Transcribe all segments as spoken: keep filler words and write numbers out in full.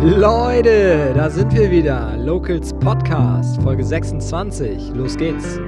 Leute, da sind wir wieder. Locals Podcast, Folge sechsundzwanzig. Los geht's.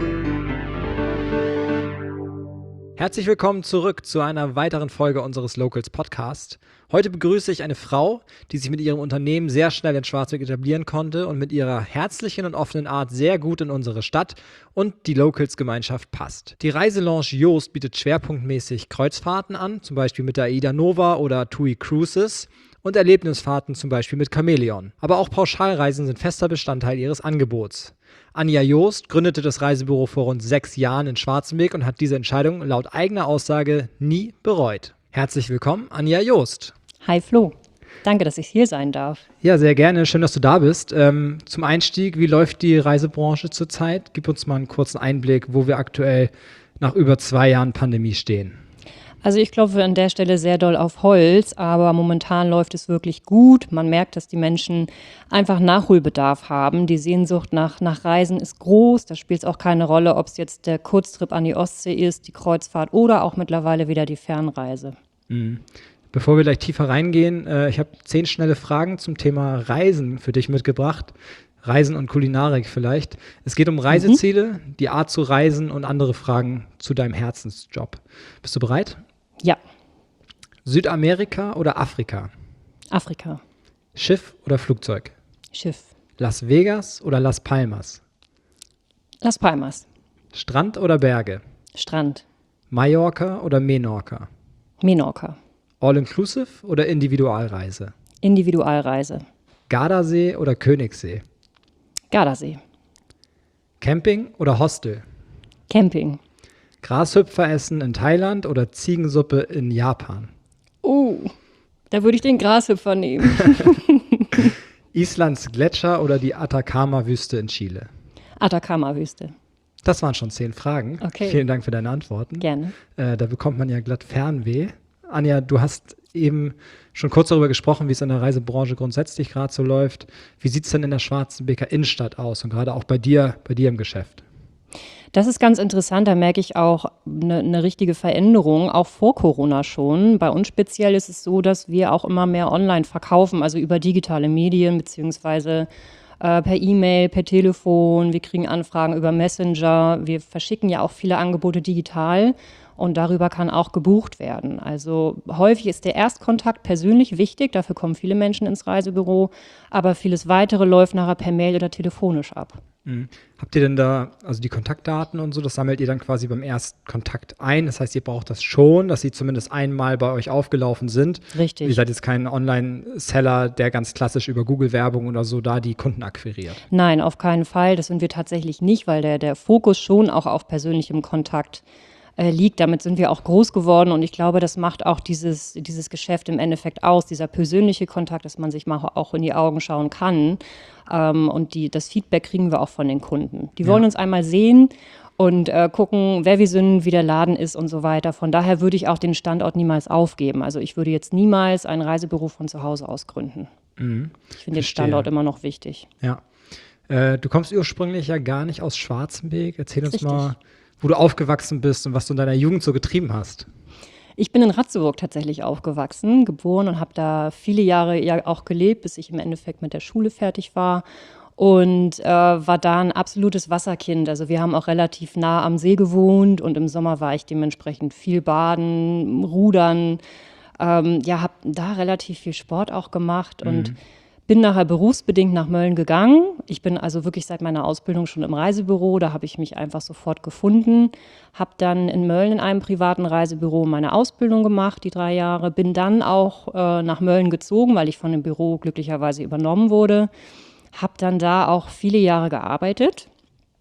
Herzlich willkommen zurück zu einer weiteren Folge unseres Locals Podcast. Heute begrüße ich eine Frau, die sich mit ihrem Unternehmen sehr schnell in Schwarzwald etablieren konnte und mit ihrer herzlichen und offenen Art sehr gut in unsere Stadt und die Locals-Gemeinschaft passt. Die Reiselounge Joost bietet schwerpunktmäßig Kreuzfahrten an, zum Beispiel mit der AIDA Nova oder TUI Cruises, und Erlebnisfahrten zum Beispiel mit Chamäleon. Aber auch Pauschalreisen sind fester Bestandteil ihres Angebots. Anja Joost gründete das Reisebüro vor rund sechs Jahren in Schwarzenberg und hat diese Entscheidung laut eigener Aussage nie bereut. Herzlich willkommen, Anja Joost. Hi Flo, danke, dass ich hier sein darf. Ja, sehr gerne. Schön, dass du da bist. Ähm, zum Einstieg, wie läuft die Reisebranche zurzeit? Gib uns mal einen kurzen Einblick, wo wir aktuell nach über zwei Jahren Pandemie stehen. Also ich klopfe an der Stelle sehr doll auf Holz, aber momentan läuft es wirklich gut. Man merkt, dass die Menschen einfach Nachholbedarf haben. Die Sehnsucht nach, nach Reisen ist groß. Da spielt es auch keine Rolle, ob es jetzt der Kurztrip an die Ostsee ist, die Kreuzfahrt oder auch mittlerweile wieder die Fernreise. Mhm. Bevor wir gleich tiefer reingehen, äh, ich habe zehn schnelle Fragen zum Thema Reisen für dich mitgebracht. Reisen und Kulinarik vielleicht. Es geht um Reiseziele, mhm. die Art zu reisen und andere Fragen zu deinem Herzensjob. Bist du bereit? Ja. Südamerika oder Afrika? Afrika. Schiff oder Flugzeug? Schiff. Las Vegas oder Las Palmas? Las Palmas. Strand oder Berge? Strand. Mallorca oder Menorca? Menorca. All-inclusive oder Individualreise? Individualreise. Gardasee oder Königssee? Gardasee. Camping oder Hostel? Camping. Grashüpfer essen in Thailand oder Ziegensuppe in Japan? Oh, da würde ich den Grashüpfer nehmen. Islands Gletscher oder die Atacama-Wüste in Chile? Atacama-Wüste. Das waren schon zehn Fragen. Okay. Vielen Dank für deine Antworten. Gerne. Äh, da bekommt man ja glatt Fernweh. Anja, du hast eben schon kurz darüber gesprochen, wie es in der Reisebranche grundsätzlich gerade so läuft. Wie sieht es denn in der Schwarzenberger Innenstadt aus und gerade auch bei dir, bei dir im Geschäft? Das ist ganz interessant, da merke ich auch eine, eine richtige Veränderung, auch vor Corona schon. Bei uns speziell ist es so, dass wir auch immer mehr online verkaufen, also über digitale Medien beziehungsweise äh, per E-Mail, per Telefon. Wir kriegen Anfragen über Messenger. Wir verschicken ja auch viele Angebote digital und darüber kann auch gebucht werden. Also häufig ist der Erstkontakt persönlich wichtig, dafür kommen viele Menschen ins Reisebüro, aber vieles Weitere läuft nachher per Mail oder telefonisch ab. Mhm. Habt ihr denn da, also die Kontaktdaten und so, das sammelt ihr dann quasi beim Erstkontakt ein? Das heißt, ihr braucht das schon, dass sie zumindest einmal bei euch aufgelaufen sind. Richtig. Ihr seid jetzt kein Online-Seller, der ganz klassisch über Google-Werbung oder so da die Kunden akquiriert. Nein, auf keinen Fall. Das sind wir tatsächlich nicht, weil der, der Fokus schon auch auf persönlichem Kontakt äh, liegt. Damit sind wir auch groß geworden und ich glaube, das macht auch dieses, dieses Geschäft im Endeffekt aus, dieser persönliche Kontakt, dass man sich mal auch in die Augen schauen kann. Ähm, und die, das Feedback kriegen wir auch von den Kunden. Die wollen ja. uns einmal sehen und äh, gucken, wer wir sind, wie der Laden ist und so weiter. Von daher würde ich auch den Standort niemals aufgeben. Also ich würde jetzt niemals ein Reisebüro von zu Hause aus gründen. Mhm. Ich finde den Standort immer noch wichtig. Ja. Äh, du kommst ursprünglich ja gar nicht aus Schwarzenberg. Erzähl uns Richtig. mal, wo du aufgewachsen bist und was du in deiner Jugend so getrieben hast. Ich bin in Ratzeburg tatsächlich aufgewachsen, geboren und habe da viele Jahre ja auch gelebt, bis ich im Endeffekt mit der Schule fertig war und äh, war da ein absolutes Wasserkind. Also wir haben auch relativ nah am See gewohnt und im Sommer war ich dementsprechend viel baden, rudern. Ähm, ja, habe da relativ viel Sport auch gemacht und Mhm. bin nachher berufsbedingt nach Mölln gegangen. Ich bin also wirklich seit meiner Ausbildung schon im Reisebüro. Da habe ich mich einfach sofort gefunden. Habe dann in Mölln in einem privaten Reisebüro meine Ausbildung gemacht, die drei Jahre. Bin dann auch äh, nach Mölln gezogen, weil ich von dem Büro glücklicherweise übernommen wurde. Habe dann da auch viele Jahre gearbeitet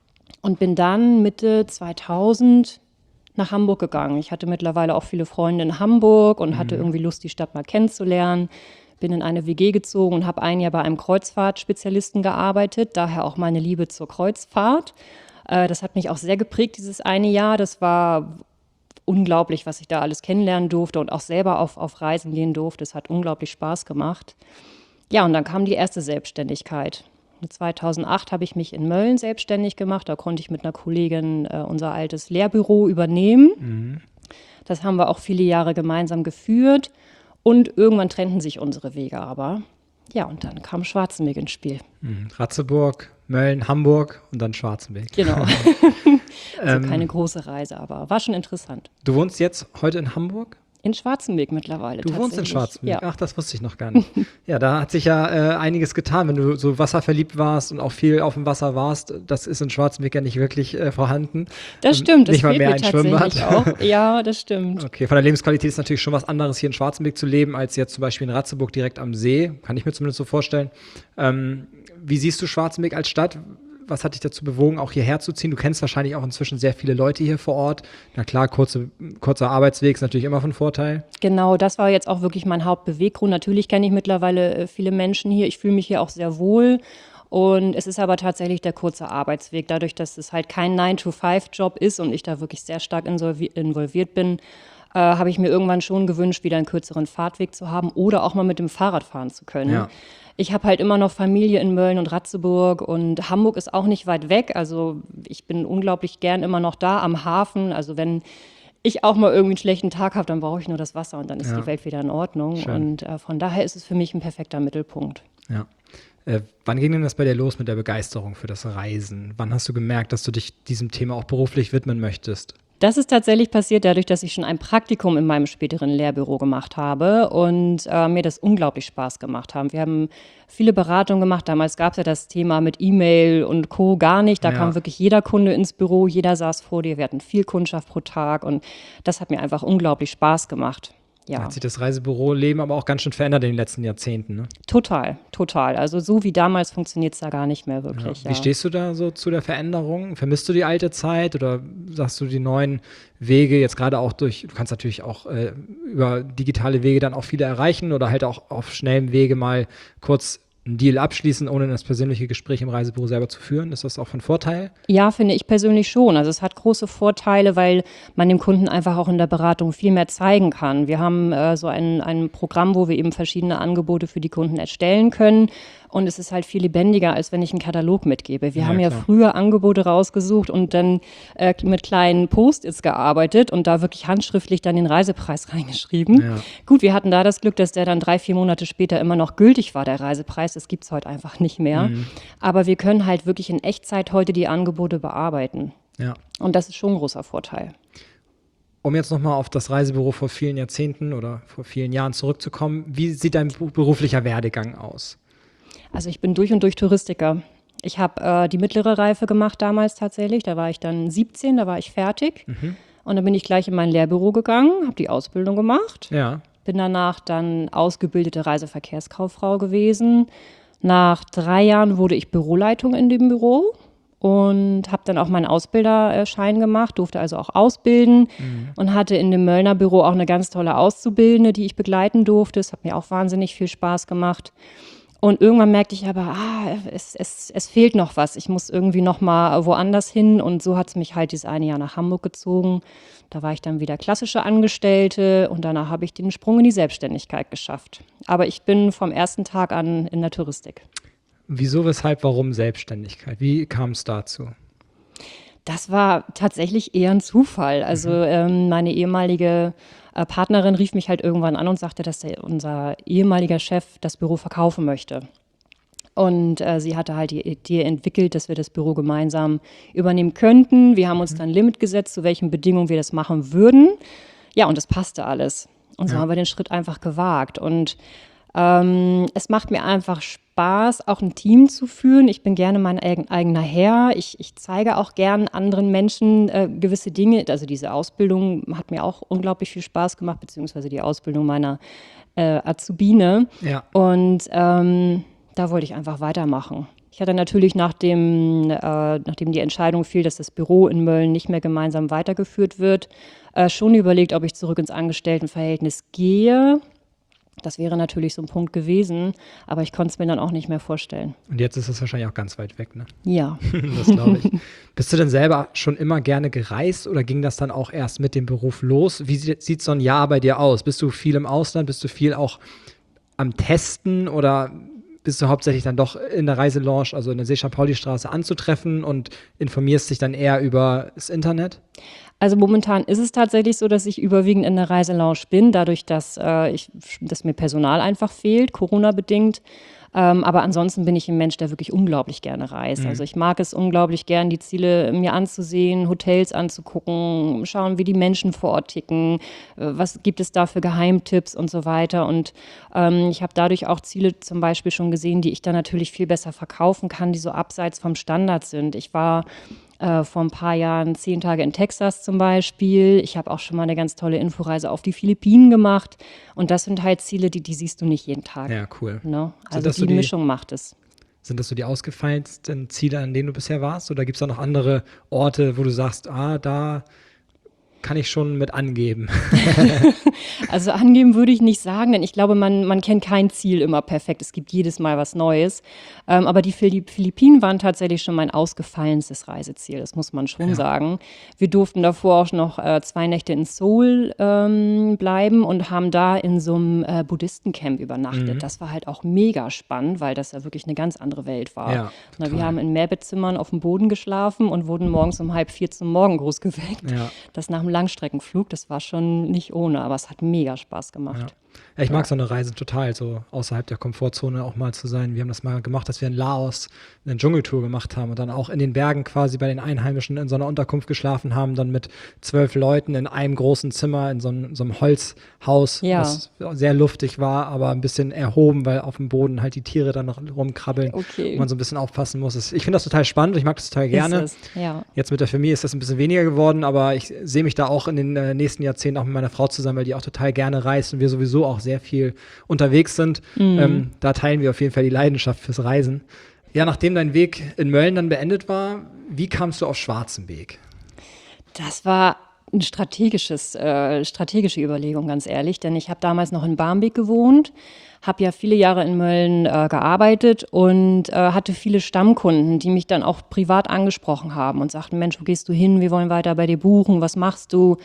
und bin dann Mitte zweitausend nach Hamburg gegangen. Ich hatte mittlerweile auch viele Freunde in Hamburg und hatte irgendwie Lust, die Stadt mal kennenzulernen. Bin in eine W G gezogen und habe ein Jahr bei einem Kreuzfahrtspezialisten gearbeitet, daher auch meine Liebe zur Kreuzfahrt. Äh, das hat mich auch sehr geprägt, dieses eine Jahr. Das war unglaublich, was ich da alles kennenlernen durfte und auch selber auf, auf Reisen gehen durfte. Es hat unglaublich Spaß gemacht. Ja, und dann kam die erste Selbstständigkeit. zweitausendacht habe ich mich in Mölln selbstständig gemacht. Da konnte ich mit einer Kollegin äh, unser altes Lehrbüro übernehmen. Mhm. Das haben wir auch viele Jahre gemeinsam geführt. Und irgendwann trennten sich unsere Wege aber. Ja, und dann kam Schwarzenberg ins Spiel. Mhm. Ratzeburg, Mölln, Hamburg und dann Schwarzenberg. Genau. Also Ähm, keine große Reise, aber war schon interessant. Du wohnst jetzt heute in Hamburg? In Schwarzenberg mittlerweile. Du wohnst in tatsächlich. Schwarzenberg? Ja. Ach, das wusste ich noch gar nicht. Ja, da hat sich ja äh, einiges getan, wenn du so wasserverliebt warst und auch viel auf dem Wasser warst. Das ist in Schwarzenberg ja nicht wirklich äh, vorhanden. Das Und stimmt, das nicht mal fehlt mehr mir ein Schwimmbad. tatsächlich auch. Ja, das stimmt. Okay, von der Lebensqualität ist natürlich schon was anderes, hier in Schwarzenberg zu leben, als jetzt zum Beispiel in Ratzeburg direkt am See. Kann ich mir zumindest so vorstellen. Ähm, wie siehst du Schwarzenberg als Stadt? Was hat dich dazu bewogen, auch hierher zu ziehen? Du kennst wahrscheinlich auch inzwischen sehr viele Leute hier vor Ort. Na klar, kurze, kurzer Arbeitsweg ist natürlich immer von Vorteil. Genau, das war jetzt auch wirklich mein Hauptbeweggrund. Natürlich kenne ich mittlerweile äh, viele Menschen hier. Ich fühle mich hier auch sehr wohl. Und es ist aber tatsächlich der kurze Arbeitsweg. Dadurch, dass es halt kein nine to five Job ist und ich da wirklich sehr stark insolvi- involviert bin, äh, habe ich mir irgendwann schon gewünscht, wieder einen kürzeren Fahrtweg zu haben oder auch mal mit dem Fahrrad fahren zu können. Ja. Ich habe halt immer noch Familie in Mölln und Ratzeburg und Hamburg ist auch nicht weit weg. Also ich bin unglaublich gern immer noch da am Hafen. Also wenn ich auch mal irgendwie einen schlechten Tag habe, dann brauche ich nur das Wasser und dann ist Ja. die Welt wieder in Ordnung. Schön. Und äh, von daher ist es für mich ein perfekter Mittelpunkt. Ja. Äh, wann ging denn das bei dir los mit der Begeisterung für das Reisen? Wann hast du gemerkt, dass du dich diesem Thema auch beruflich widmen möchtest? Das ist tatsächlich passiert dadurch, dass ich schon ein Praktikum in meinem späteren Lehrbüro gemacht habe und äh, mir das unglaublich Spaß gemacht haben. Wir haben viele Beratungen gemacht. Damals gab es ja das Thema mit E-Mail und Co. gar nicht. Da Ja. kam wirklich jeder Kunde ins Büro, jeder saß vor dir. Wir hatten viel Kundschaft pro Tag und das hat mir einfach unglaublich Spaß gemacht. Ja, Hat sich das Reisebüro-Leben aber auch ganz schön verändert in den letzten Jahrzehnten, ne? total, total. Also so wie damals funktioniert es da gar nicht mehr wirklich. Wie Ja. stehst du da so zu der Veränderung? Vermisst du die alte Zeit oder sagst du die neuen Wege jetzt gerade auch durch, du kannst natürlich auch äh, über digitale Wege dann auch viele erreichen oder halt auch auf schnellem Wege mal kurz einen Deal abschließen, ohne das persönliche Gespräch im Reisebüro selber zu führen? Ist das auch von Vorteil? Ja, finde ich persönlich schon. Also es hat große Vorteile, weil man dem Kunden einfach auch in der Beratung viel mehr zeigen kann. Wir haben äh, so ein, ein Programm, wo wir eben verschiedene Angebote für die Kunden erstellen können. Und es ist halt viel lebendiger, als wenn ich einen Katalog mitgebe. Wir Ja, haben ja klar. früher Angebote rausgesucht und dann äh, mit kleinen Post-its gearbeitet und da wirklich handschriftlich dann den Reisepreis reingeschrieben. Ja. Gut, wir hatten da das Glück, dass der dann drei, vier Monate später immer noch gültig war, der Reisepreis. Das gibt es heute einfach nicht mehr. Mhm. Aber wir können halt wirklich in Echtzeit heute die Angebote bearbeiten. Ja. Und das ist schon ein großer Vorteil. Um jetzt nochmal auf das Reisebüro vor vielen Jahrzehnten oder vor vielen Jahren zurückzukommen, wie sieht dein bu- beruflicher Werdegang aus? Also ich bin durch und durch Touristiker. Ich habe äh, die mittlere Reife gemacht damals tatsächlich. Da war ich dann siebzehn, da war ich fertig. Und dann bin ich gleich in mein Lehrbüro gegangen, habe die Ausbildung gemacht. Ja. Bin danach dann ausgebildete Reiseverkehrskauffrau gewesen. Nach drei Jahren wurde ich Büroleitung in dem Büro und habe dann auch meinen Ausbilderschein gemacht, durfte also auch ausbilden und hatte in dem Möllner Büro auch eine ganz tolle Auszubildende, die ich begleiten durfte. Es hat mir auch wahnsinnig viel Spaß gemacht. Und irgendwann merkte ich aber, ah, es, es, es fehlt noch was. Ich muss irgendwie noch mal woanders hin. Und so hat es mich halt dieses eine Jahr nach Hamburg gezogen. Da war ich dann wieder klassische Angestellte und danach habe ich den Sprung in die Selbstständigkeit geschafft. Aber ich bin vom ersten Tag an in der Touristik. Wieso, weshalb, warum Selbstständigkeit? Wie kam es dazu? Das war tatsächlich eher ein Zufall. Also ähm, meine ehemalige äh, Partnerin rief mich halt irgendwann an und sagte, dass der, unser ehemaliger Chef das Büro verkaufen möchte. Und äh, sie hatte halt die Idee entwickelt, dass wir das Büro gemeinsam übernehmen könnten. Wir haben uns dann ein Limit gesetzt, zu welchen Bedingungen wir das machen würden. Ja, und das passte alles. Und so Ja. haben wir den Schritt einfach gewagt. Und ähm, es macht mir einfach Spaß, auch ein Team zu führen. Ich bin gerne mein eigen, eigener Herr. Ich, ich zeige auch gern anderen Menschen äh, gewisse Dinge. Also diese Ausbildung hat mir auch unglaublich viel Spaß gemacht, beziehungsweise die Ausbildung meiner äh, Azubine. Ja. Und ähm, da wollte ich einfach weitermachen. Ich hatte natürlich, nachdem, äh, nachdem die Entscheidung fiel, dass das Büro in Mölln nicht mehr gemeinsam weitergeführt wird, äh, schon überlegt, ob ich zurück ins Angestelltenverhältnis gehe. Das wäre natürlich so ein Punkt gewesen, aber ich konnte es mir dann auch nicht mehr vorstellen. Und jetzt ist es wahrscheinlich auch ganz weit weg, ne? Ja. Das glaube ich. Bist du denn selber schon immer gerne gereist oder ging das dann auch erst mit dem Beruf los? Wie sieht, sieht so ein Jahr bei dir aus? Bist du viel im Ausland? Bist du viel auch am Testen oder bist du hauptsächlich dann doch in der Reiselounge, also in der Seeschap-Pauli-Straße anzutreffen und informierst dich dann eher über das Internet? Also momentan ist es tatsächlich so, dass ich überwiegend in der Reiselounge bin, dadurch, dass, äh, ich, dass mir Personal einfach fehlt, Corona-bedingt. Ähm, aber ansonsten bin ich ein Mensch, der wirklich unglaublich gerne reist. Mhm. Also ich mag es unglaublich gern, die Ziele mir anzusehen, Hotels anzugucken, schauen, wie die Menschen vor Ort ticken, äh, was gibt es da für Geheimtipps und so weiter. Und ähm, ich habe dadurch auch Ziele zum Beispiel schon gesehen, die ich dann natürlich viel besser verkaufen kann, die so abseits vom Standard sind. Ich war äh, vor ein paar Jahren zehn Tage in Texas zum Beispiel. Ich habe auch schon mal eine ganz tolle Inforeise auf die Philippinen gemacht. Und das sind halt Ziele, die, die siehst du nicht jeden Tag. Ja, cool. Ne? Sind Also das so die die- Mischung macht es. Sind das so die ausgefallensten Ziele, an denen du bisher warst? Oder gibt es da noch andere Orte, wo du sagst, ah, da kann ich schon mit angeben? Also angeben würde ich nicht sagen, denn ich glaube, man, man kennt kein Ziel immer perfekt. Es gibt jedes Mal was Neues. Ähm, aber die Philipp- Philippinen waren tatsächlich schon mein ausgefallenstes Reiseziel, das muss man schon Ja. sagen. Wir durften davor auch noch äh, zwei Nächte in Seoul ähm, bleiben und haben da in so einem äh, Buddhistencamp übernachtet. Mhm. Das war halt auch mega spannend, weil das ja wirklich eine ganz andere Welt war. Ja, Na, wir total. haben in Mehrbettzimmern auf dem Boden geschlafen und wurden morgens um halb vier zum Morgengruß geweckt. Ja. Das nach einem Langstreckenflug, das war schon nicht ohne, aber es hat mega Spaß gemacht. Ja. Ja, ich mag so eine Reise total, so außerhalb der Komfortzone auch mal zu sein. Wir haben das mal gemacht, dass wir in Laos eine Dschungeltour gemacht haben und dann auch in den Bergen quasi bei den Einheimischen in so einer Unterkunft geschlafen haben, dann mit zwölf Leuten in einem großen Zimmer in so einem, so einem Holzhaus, Ja. was sehr luftig war, aber ein bisschen erhoben, weil auf dem Boden halt die Tiere dann noch rumkrabbeln Okay. und man so ein bisschen aufpassen muss. Ich finde das total spannend und ich mag das total gerne. Ist es, ja. Jetzt mit der Familie ist das ein bisschen weniger geworden, aber ich sehe mich da auch in den äh, nächsten Jahrzehnten auch mit meiner Frau zusammen, weil die auch total gerne reist und wir sowieso auch sehr viel unterwegs sind. Mhm. Ähm, da teilen wir auf jeden Fall die Leidenschaft fürs Reisen. Ja, nachdem dein Weg in Mölln dann beendet war, wie kamst du auf Schwarzenberg? Das war ein strategisches, äh, strategische Überlegung, ganz ehrlich, denn ich habe damals noch in Barmbek gewohnt, habe ja viele Jahre in Mölln äh, gearbeitet und äh, hatte viele Stammkunden, die mich dann auch privat angesprochen haben und sagten, Mensch, wo gehst du hin? Wir wollen weiter bei dir buchen. Was machst du?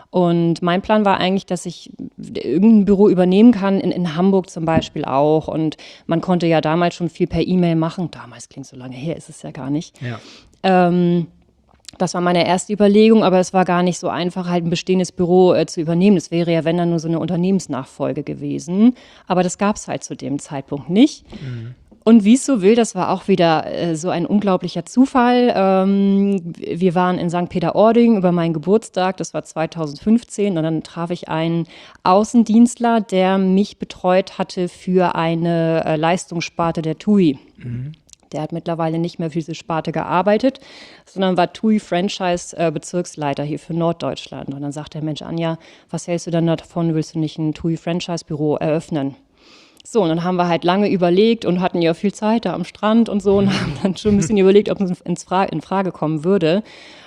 Und mein Plan war eigentlich, dass ich irgendein Büro übernehmen kann, in, in Hamburg zum Beispiel auch. Und man konnte ja damals schon viel per E-Mail machen. Damals klingt so lange her, ist es ja gar nicht. Ja. Ähm, das war meine erste Überlegung, aber es war gar nicht so einfach, halt ein bestehendes Büro äh, zu übernehmen. Das wäre ja, wenn dann nur so eine Unternehmensnachfolge gewesen. Aber das gab es halt zu dem Zeitpunkt nicht. Mhm. Und wie es so will, das war auch wieder äh, so ein unglaublicher Zufall. Ähm, wir waren in Sankt Peter-Ording über meinen Geburtstag, das war zweitausendfünfzehn, und dann traf ich einen Außendienstler, der mich betreut hatte für eine äh, Leistungssparte der T U I. Mhm. Der hat mittlerweile nicht mehr für diese Sparte gearbeitet, sondern war T U I-Franchise-Bezirksleiter hier für Norddeutschland. Und dann sagte der Mensch, Anja, was hältst du denn davon, willst du nicht ein T U I-Franchise-Büro eröffnen? So, und dann haben wir halt lange überlegt und hatten ja viel Zeit da am Strand und so und haben dann schon ein bisschen überlegt, ob es ins Fra- in Frage kommen würde.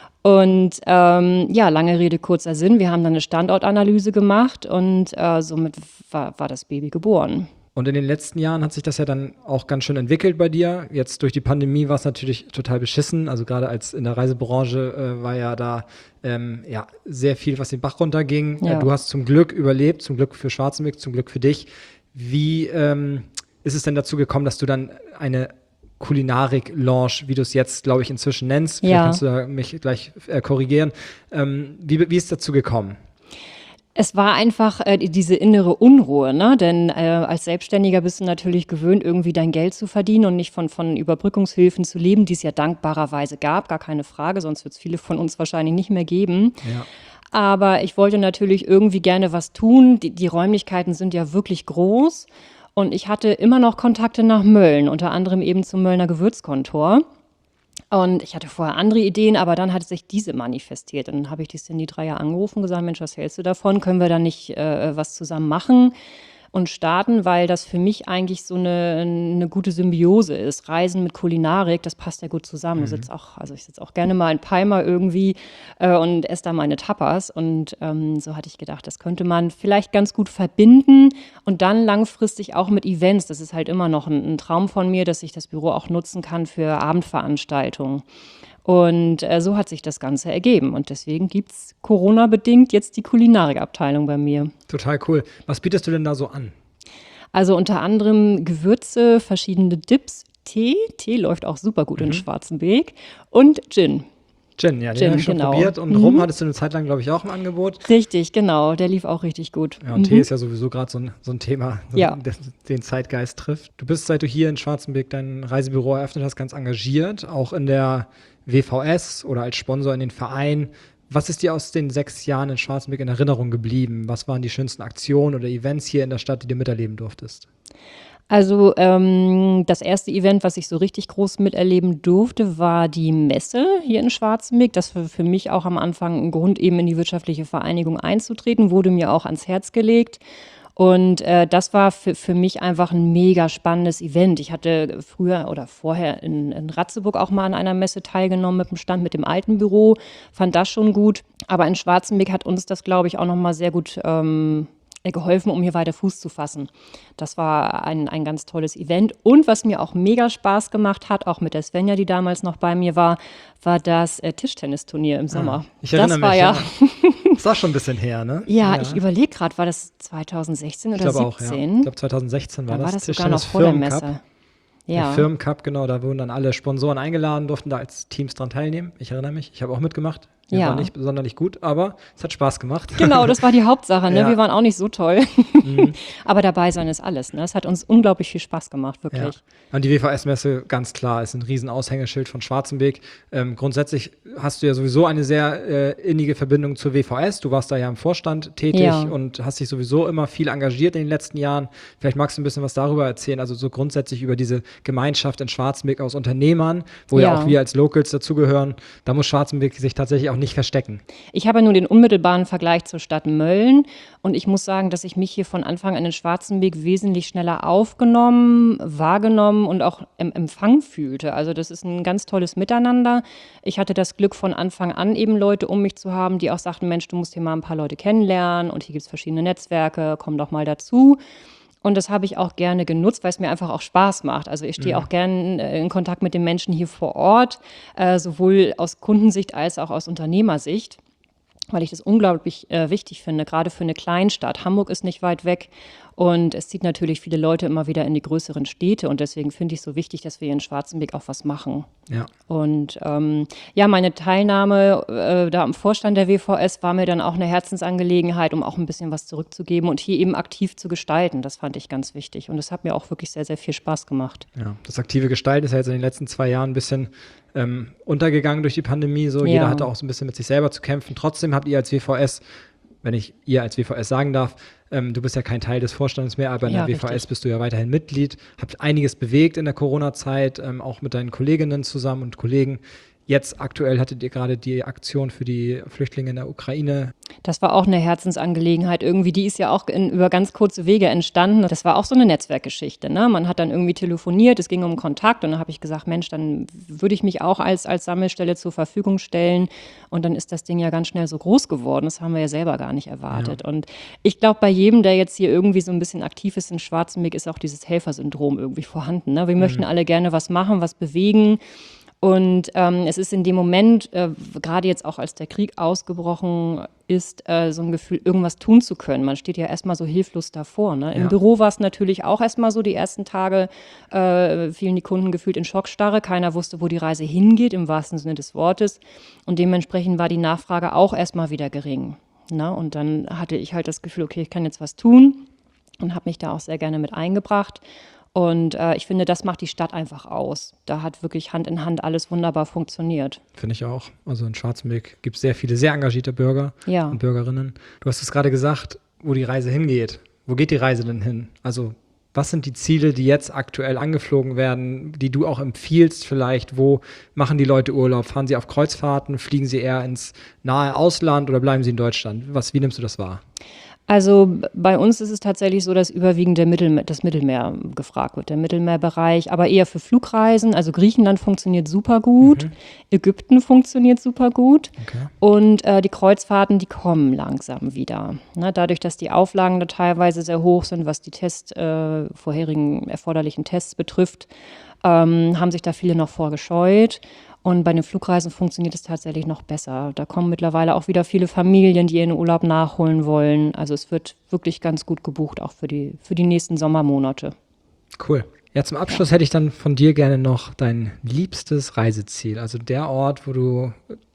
Und ähm, ja, lange Rede, kurzer Sinn. Wir haben dann eine Standortanalyse gemacht und äh, somit war, war das Baby geboren. Und in den letzten Jahren hat sich das ja dann auch ganz schön entwickelt bei dir. Jetzt durch die Pandemie war es natürlich total beschissen. Also gerade als in der Reisebranche äh, war ja da ähm, ja, sehr viel, was den Bach runterging. Ja. Äh, du hast zum Glück überlebt, zum Glück für Schwarzenberg, zum Glück für dich. Wie ähm, ist es denn dazu gekommen, dass du dann eine Kulinarik-Lounge, wie du es jetzt, glaube ich, inzwischen nennst, vielleicht Ja. kannst du da mich gleich äh, korrigieren, ähm, wie, wie ist es dazu gekommen? Es war einfach äh, diese innere Unruhe, ne? Denn äh, als Selbstständiger bist du natürlich gewöhnt, irgendwie dein Geld zu verdienen und nicht von, von Überbrückungshilfen zu leben, die es ja dankbarerweise gab, gar keine Frage, sonst wird es viele von uns wahrscheinlich nicht mehr geben. Ja. Aber ich wollte natürlich irgendwie gerne was tun. Die, die Räumlichkeiten sind ja wirklich groß. Und ich hatte immer noch Kontakte nach Mölln, unter anderem eben zum Möllner Gewürzkontor. Und ich hatte vorher andere Ideen, aber dann hat sich diese manifestiert. Und dann habe ich die Cindy Dreier angerufen und gesagt, Mensch, was hältst du davon? Können wir da nicht äh, was zusammen machen und starten? Weil das für mich eigentlich so eine, eine gute Symbiose ist. Reisen mit Kulinarik, das passt ja gut zusammen. Mhm. Du sitzt auch, also ich sitze auch gerne mal in Palma irgendwie äh, und esse da meine Tapas. Und ähm, so hatte ich gedacht, das könnte man vielleicht ganz gut verbinden und dann langfristig auch mit Events. Das ist halt immer noch ein, ein Traum von mir, dass ich das Büro auch nutzen kann für Abendveranstaltungen. Und äh, so hat sich das Ganze ergeben. Und deswegen gibt es Corona-bedingt jetzt die Kulinarikabteilung bei mir. Total cool. Was bietest du denn da so an? Also unter anderem Gewürze, verschiedene Dips, Tee. Tee läuft auch super gut Mhm. in Schwarzenberg. Und Gin. Gin, ja, den Gin, habe ich schon genau. probiert. Und Mhm. Rum hattest du eine Zeit lang, glaube ich, auch im Angebot. Richtig, genau. Der lief auch richtig gut. Ja, und Mhm. Tee ist ja sowieso gerade so ein, so ein Thema, so Ja. das, den Zeitgeist trifft. Du bist, seit du hier in Schwarzenberg dein Reisebüro eröffnet hast, ganz engagiert, auch in der W V S oder als Sponsor in den Verein. Was ist dir aus den sechs Jahren in Schwarzenberg in Erinnerung geblieben? Was waren die schönsten Aktionen oder Events hier in der Stadt, die du miterleben durftest? Also ähm, das erste Event, was ich so richtig groß miterleben durfte, war die Messe hier in Schwarzenberg. Das war für mich auch am Anfang ein Grund, eben in die wirtschaftliche Vereinigung einzutreten, wurde mir auch ans Herz gelegt. Und äh, das war für, für mich einfach ein mega spannendes Event. Ich hatte früher oder vorher in, in Ratzeburg auch mal an einer Messe teilgenommen mit dem Stand, mit dem alten Büro, fand das schon gut. Aber in Schwarzenberg hat uns das, glaube ich, auch nochmal sehr gut ähm, geholfen, um hier weiter Fuß zu fassen. Das war ein, ein ganz tolles Event. Und was mir auch mega Spaß gemacht hat, auch mit der Svenja, die damals noch bei mir war, war das äh, Tischtennisturnier im Sommer. Ich erinnere das war mich, ja. ja. Das war schon ein bisschen her, ne? Ja, ich überlege gerade, war das zweitausendsechzehn Ich oder glaube auch, ja. siebzehn? Ich glaube zweitausendsechzehn war Da war das. das sogar noch vor der Tischtennis-Firmencup. Messe. Der Ja. Firmencup, genau, da wurden dann alle Sponsoren eingeladen, durften da als Teams dran teilnehmen. Ich erinnere mich, ich habe auch mitgemacht. Wir Ja. waren nicht sonderlich gut, aber es hat Spaß gemacht. Genau, das war die Hauptsache. Ne? Ja. Wir waren auch nicht so toll. Mhm. Aber dabei sein ist alles. Ne? Es hat uns unglaublich viel Spaß gemacht, Ja. wirklich. Und die W V S-Messe, ganz klar, ist ein riesen Aushängeschild von Schwarzenberg. Ähm, grundsätzlich hast du ja sowieso eine sehr äh, innige Verbindung zur W V S. Du warst da ja im Vorstand tätig Ja. und hast dich sowieso immer viel engagiert in den letzten Jahren. Vielleicht magst du ein bisschen was darüber erzählen, also so grundsätzlich über diese Gemeinschaft in Schwarzenberg aus Unternehmern, wo ja, Ja. auch wir als Locals dazugehören. Da muss Schwarzenberg sich tatsächlich auch nicht verstecken. Ich habe nur den unmittelbaren Vergleich zur Stadt Mölln und ich muss sagen, dass ich mich hier von Anfang an in Schwarzenberg wesentlich schneller aufgenommen, wahrgenommen und auch im Empfang fühlte. Also das ist ein ganz tolles Miteinander. Ich hatte das Glück von Anfang an eben Leute um mich zu haben, die auch sagten, Mensch, du musst hier mal ein paar Leute kennenlernen und hier gibt es verschiedene Netzwerke, komm doch mal dazu. Und das habe ich auch gerne genutzt, weil es mir einfach auch Spaß macht. Also ich stehe auch gerne äh, in Kontakt mit den Menschen hier vor Ort, äh, sowohl aus Kundensicht als auch aus Unternehmersicht, weil ich das unglaublich äh, wichtig finde, gerade für eine Kleinstadt. Hamburg ist nicht weit weg und es zieht natürlich viele Leute immer wieder in die größeren Städte und deswegen finde ich es so wichtig, dass wir hier in Schwarzenberg auch was machen. Ja. Und ähm, ja, meine Teilnahme äh, da am Vorstand der W V S war mir dann auch eine Herzensangelegenheit, um auch ein bisschen was zurückzugeben und hier eben aktiv zu gestalten. Das fand ich ganz wichtig und das hat mir auch wirklich sehr, sehr viel Spaß gemacht. Ja, das aktive Gestalten ist ja jetzt in den letzten zwei Jahren ein bisschen ähm, untergegangen durch die Pandemie. So. Jeder Ja. hatte auch so ein bisschen mit sich selber zu kämpfen. Trotzdem habt ihr als W V S, wenn ich ihr als W V S sagen darf, ähm, du bist ja kein Teil des Vorstands mehr, aber in Ja, der W V S richtig. bist du ja weiterhin Mitglied, habt einiges bewegt in der Corona-Zeit, ähm, auch mit deinen Kolleginnen zusammen und Kollegen. Jetzt aktuell hattet ihr gerade die Aktion für die Flüchtlinge in der Ukraine. Das war auch eine Herzensangelegenheit irgendwie. Die ist ja auch in, über ganz kurze Wege entstanden. Das war auch so eine Netzwerkgeschichte. Ne? Man hat dann irgendwie telefoniert, es ging um Kontakt und dann habe ich gesagt, Mensch, dann würde ich mich auch als, als Sammelstelle zur Verfügung stellen. Und dann ist das Ding ja ganz schnell so groß geworden. Das haben wir ja selber gar nicht erwartet. Ja. Und ich glaube, bei jedem, der jetzt hier irgendwie so ein bisschen aktiv ist in Schwarzenberg, ist auch dieses Helfersyndrom irgendwie vorhanden. Ne? Wir möchten alle gerne was machen, was bewegen. Und ähm, es ist in dem Moment, äh, gerade jetzt auch als der Krieg ausgebrochen ist, äh, so ein Gefühl, irgendwas tun zu können. Man steht ja erstmal so hilflos davor. Ne? Im Ja. Büro war es natürlich auch erstmal so, die ersten Tage äh, fielen die Kunden gefühlt in Schockstarre. Keiner wusste, wo die Reise hingeht, im wahrsten Sinne des Wortes. Und dementsprechend war die Nachfrage auch erstmal wieder gering. Ne? Und dann hatte ich halt das Gefühl, okay, ich kann jetzt was tun und habe mich da auch sehr gerne mit eingebracht. Und äh, ich finde, das macht die Stadt einfach aus. Da hat wirklich Hand in Hand alles wunderbar funktioniert. Finde ich auch. Also in Schwarzenberg gibt es sehr viele sehr engagierte Bürger Ja. und Bürgerinnen. Du hast es gerade gesagt, wo die Reise hingeht. Wo geht die Reise denn hin? Also was sind die Ziele, die jetzt aktuell angeflogen werden, die du auch empfiehlst vielleicht? Wo machen die Leute Urlaub? Fahren sie auf Kreuzfahrten? Fliegen sie eher ins nahe Ausland oder bleiben sie in Deutschland? Was, wie nimmst du das wahr? Also b- bei uns ist es tatsächlich so, dass überwiegend der Mittelmeer, das Mittelmeer gefragt wird, der Mittelmeerbereich, aber eher für Flugreisen. Also Griechenland funktioniert super gut, Ägypten funktioniert super gut Okay. und äh, die Kreuzfahrten, die kommen langsam wieder. Ne, dadurch, dass die Auflagen da teilweise sehr hoch sind, was die Test, äh, vorherigen erforderlichen Tests betrifft, ähm, haben sich da viele noch vorgescheut. Und bei den Flugreisen funktioniert es tatsächlich noch besser. Da kommen mittlerweile auch wieder viele Familien, die ihren Urlaub nachholen wollen. Also es wird wirklich ganz gut gebucht, auch für die, für die nächsten Sommermonate. Cool. Ja, zum Abschluss hätte ich dann von dir gerne noch dein liebstes Reiseziel. Also der Ort, wo du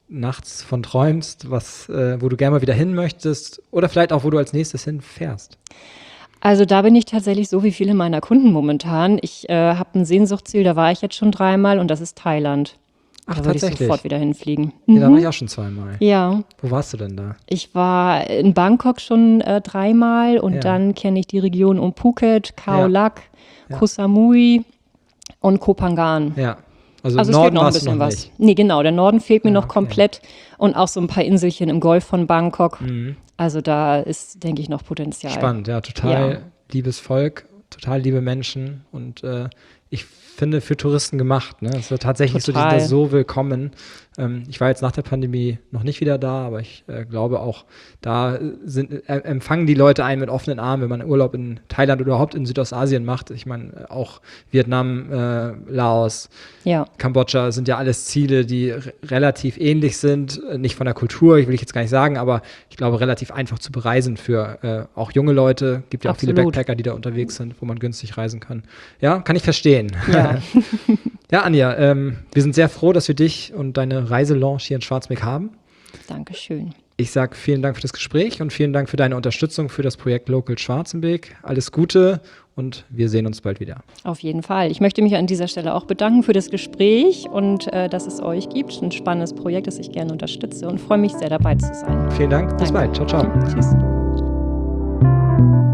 nachts von träumst, was, äh, wo du gerne mal wieder hin möchtest oder vielleicht auch, wo du als nächstes hinfährst? Also da bin ich tatsächlich so wie viele meiner Kunden momentan. Ich äh, habe ein Sehnsuchtsziel, da war ich jetzt schon dreimal und das ist Thailand. Ach, Da würde ich tatsächlich? sofort wieder hinfliegen. Ja, da war Mhm. ich auch schon zweimal. Ja, Wo warst du denn da? ich war in Bangkok schon äh, dreimal und Ja. dann kenne ich die Region um Phuket, Khao Ja. Lak, Ja. Koh Samui und Koh Phangan. Ja, also, Also im es Norden fehlt noch ein warst du bisschen noch was. nicht. Nee, genau, der Norden fehlt mir Ja, noch okay. komplett und auch so ein paar Inselchen im Golf von Bangkok. Mhm. Also da ist, denke ich, noch Potenzial. Spannend, ja, total Ja. liebes Volk, total liebe Menschen und äh, ich finde für Touristen gemacht. Ne? Es ist tatsächlich so, die sind da Total. so willkommen. Ähm, ich war jetzt nach der Pandemie noch nicht wieder da, aber ich äh, glaube auch, da sind, äh, empfangen die Leute einen mit offenen Armen, wenn man Urlaub in Thailand oder überhaupt in Südostasien macht. Ich meine, äh, auch Vietnam, äh, Laos, Ja, Kambodscha sind ja alles Ziele, die r- relativ ähnlich sind, äh, nicht von der Kultur, ich will ich jetzt gar nicht sagen, aber ich glaube relativ einfach zu bereisen für äh, auch junge Leute. Gibt ja auch viele Absolut. Backpacker, die da unterwegs sind, wo man günstig reisen kann. Ja, kann ich verstehen. ja. Ja, Anja, ähm, wir sind sehr froh, dass wir dich und deine Reiselounge hier in Schwarzmeck haben. Dankeschön. Ich sage vielen Dank für das Gespräch und vielen Dank für deine Unterstützung für das Projekt Local Schwarzenbeek. Alles Gute und wir sehen uns bald wieder. Auf jeden Fall. Ich möchte mich an dieser Stelle auch bedanken für das Gespräch und äh, dass es euch gibt. Ein spannendes Projekt, das ich gerne unterstütze und freue mich sehr dabei zu sein. Vielen Dank, bis Danke. bald. Ciao, ciao. Tschüss.